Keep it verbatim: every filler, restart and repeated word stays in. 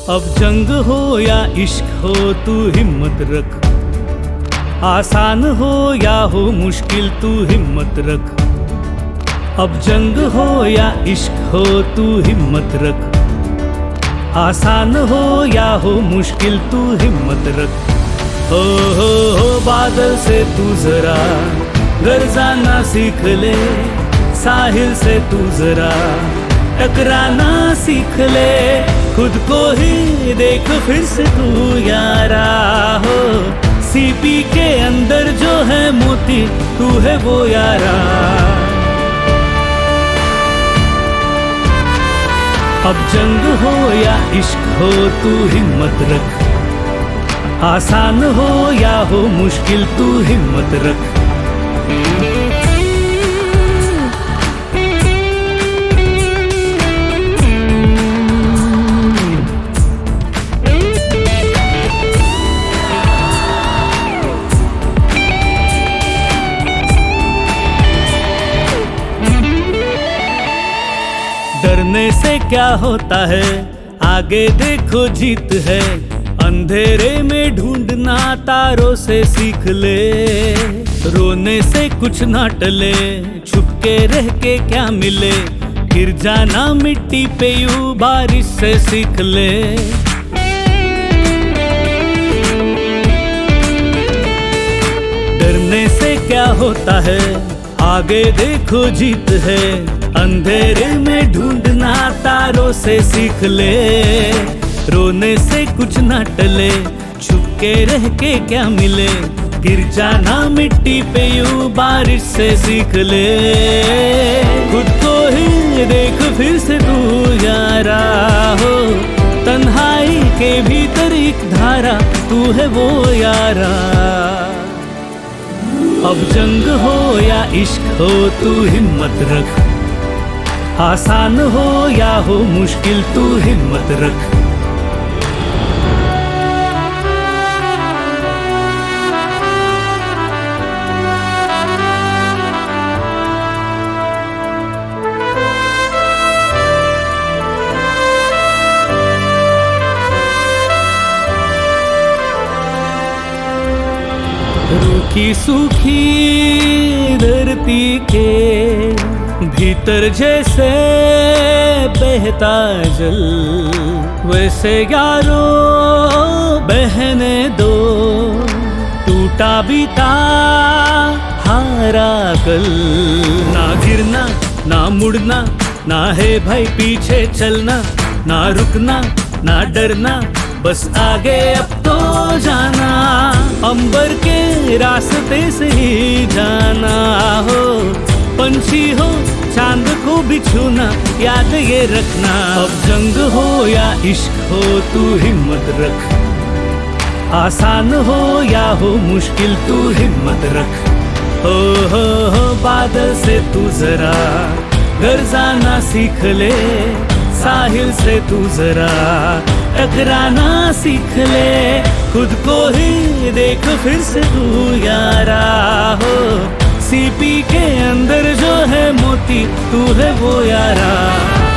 अब जंग हो या इश्क हो तू हिम्मत रख, आसान हो या हो मुश्किल तू हिम्मत रख। अब जंग हो या इश्क हो तू हिम्मत रख, आसान हो या हो मुश्किल तू हिम्मत रख। हो हो हो बादल से तू जरा गरजाना सीख ले, साहिल से तू जरा टकराना सीख ले। खुद को ही देख फिर से तू यारा हो, सीपी के अंदर जो है मोती तू है वो यारा। अब जंग हो या इश्क हो तू हिम्मत रख, आसान हो या हो मुश्किल तू हिम्मत रख। डरने से क्या होता है, आगे देखो जीत है। अंधेरे में ढूंढना तारों से सीख ले, रोने से कुछ ना टले, छुप के रह के क्या मिले। गिर जाना मिट्टी पे यूं बारिश से सीख ले। डरने से क्या होता है, आगे देखो जीत है। अंधेरे में ढूंढना तारों से सीख ले, रोने से कुछ ना टले, छुप के रह के क्या मिले। गिर जाना मिट्टी पे यूं बारिश से सीख ले। खुद को ही देख फिर से तू यारा हो, तन्हाई के भीतर एक धारा तू है वो यारा। अब जंग हो या इश्क हो तू हिम्मत रख, आसान हो या हो मुश्किल तू हिम्मत रख। रूखी सूखी धरती के भीतर जैसे बहता जल, वैसे यारो बहने दो। टूटा बीता हारा कल, ना गिरना ना मुड़ना, ना है भाई पीछे चलना। ना रुकना ना डरना, बस आगे अब तो जाना। अंबर के रास्ते से ही जाना हो, पंछी हो चांद को भी छूना याद ये रखना। अब जंग हो या इश्क हो तू हिम्मत रख, आसान हो या हो मुश्किल तू हिम्मत रख। हो हो हो बादल से तू जरा गरजाना सीख ले, साहिल से तू जरा टकराना सीख ले। खुद को ही देख फिर से तू यारा हो, सीपी के अंदर जो है मोती तू है वो यारा।